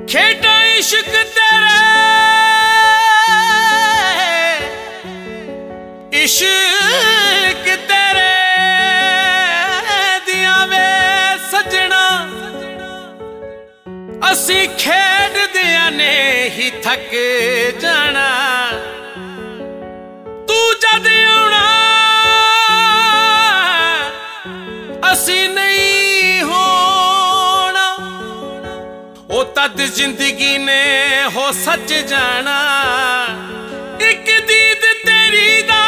खेड़ा इश्क तेरे इश्क तेरे दियां वे सजना असी खेडदियां ने ही थक जाना तू जद आउणा असी नहीं होना ओ तद जिंदगी ने हो सच जाना एक दीद तेरी दा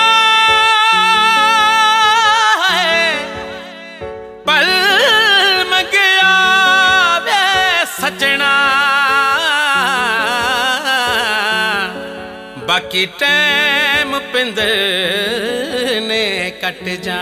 है पल मंगया वे सजना बाकी टैम पिंद ने कट जा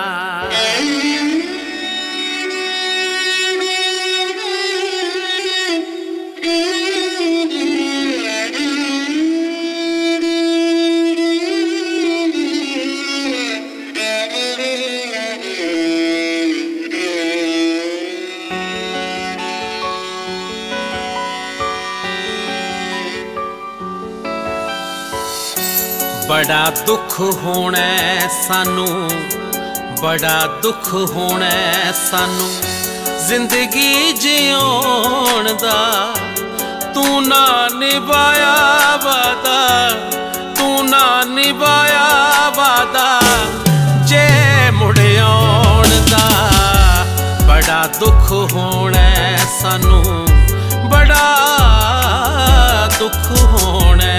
बड़ा दुख होना सानू बड़ा दुख होना सानू जिंदगी जिउण दा तू ना निभाया वादा तू ना निभाया वादा जे मुड़ आउण दा बड़ा दुख होना सानू बड़ा दुख होना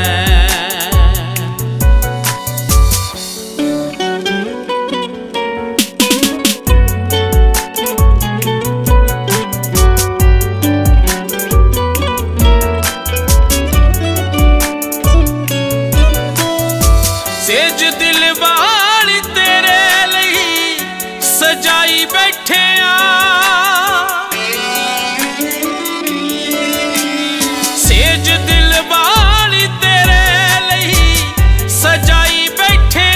सेज दिल वाली तेरे लिए सजाई बैठे सेज दिल वाली तेरे लिए सजाई बैठे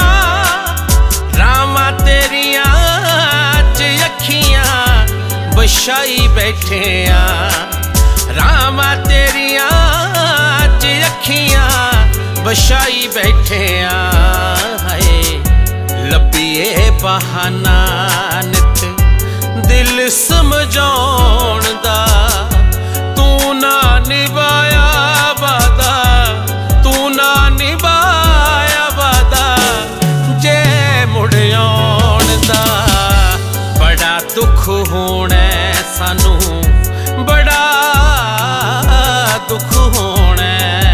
रामा तेरिया च अखियां बछाई बैठे रामा तेरिया च अखियां बछाई बैठे है लब्बीए बहाना नित दिल समझाउण दा तू ना निभाया वादा तू ना निभाया वादा जे मुड़ आउण दा बड़ा दुख होना सानू बड़ा दुख होना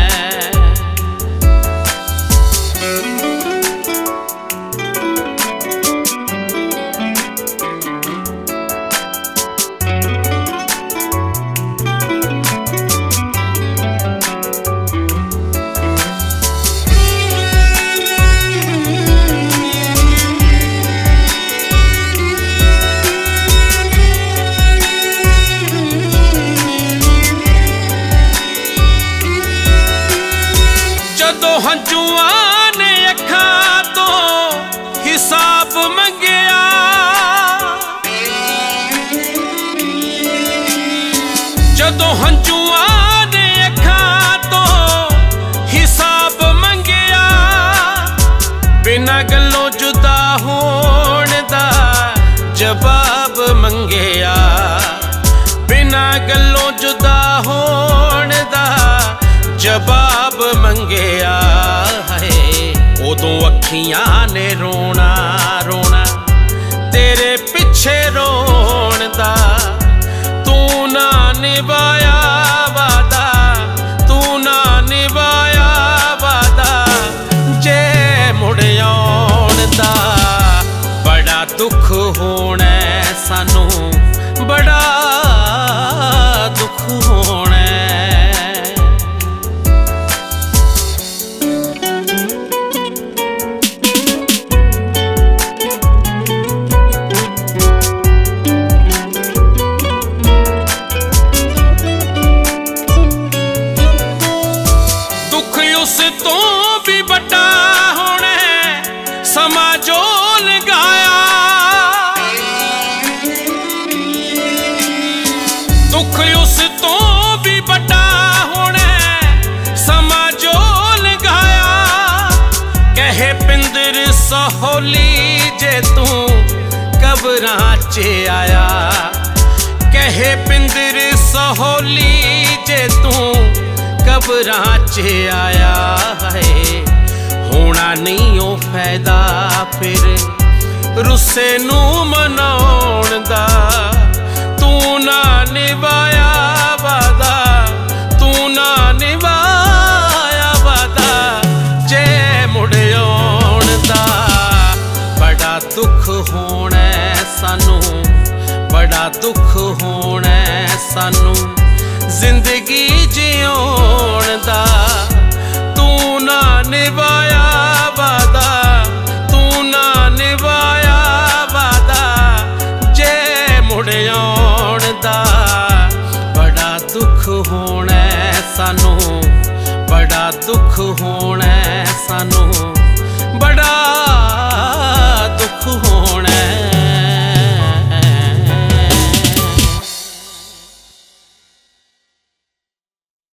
जदों हंझुआं ने अखां तो हिसाब मंगया जदों हंझुआं ने अखां तो हिसाब मंगया बिना गल्लों जुदा होण दा जवाब मंगया बिना गल्लों जुदा होण दा जवाब मंगया है उदों अखियां ने रोना रोना तेरे पिछे रोण दा तू ना निभाया वादा तू ना निभाया वादा जे मुड़ आउण दा बड़ा दुख होना सानू बड़ा दुख होना उस तो भी बड़ा होना समा जो लगाया दुख उस तो भी ਸਹੋਲੀ ਜੇ ਤੂੰ ਕਬਰਾਂ 'ਚ ਆਇਆ। ਕਹੇ ਪਿੰਦਰ ਸਹੋਲੀ ਜੇ ਤੂੰ ਕਬਰਾਂ 'ਚ ਆਇਆ ਹੈ। ਹੋਣਾ ਨਹੀਂ ਉਹ ਫਾਇਦਾ ਫਿਰ ਰੁੱਸੇ ਨੂੰ ਮਨਾਉਣ ਦਾ। ਤੂੰ ਨਾ ਨਿਭਾਇਆ ਵਾਦਾ, ਤੂੰ ਨਾ ਨਿਭਾਇਆ ਵਾਦਾ, ਜੇ ਮੁੜ ਆਉਣ ਦਾ। ਬੜਾ ਦੁੱਖ ਹੋਣਾ ਸਾਨੂੰ, ਬੜਾ ਦੁੱਖ ਹੋਣਾ ਸਾਨੂੰ ਜ਼ਿੰਦਗੀ ਜਿਉਣ ਦਾ। ਤੂੰ ਨਾ ਨਿਭਾਇਆ ਵਾਦਾ, ਤੂੰ ਨਾ ਨਿਭਾਇਆ ਵਾਦਾ, ਜੇ ਮੁੜ ਆਉਣ ਦਾ। ਬੜਾ ਦੁੱਖ ਹੋਣਾ ਸਾਨੂੰ, ਬੜਾ ਦੁੱਖ ਹੋਣਾ ਸਾਨੂੰ, ਬੜਾ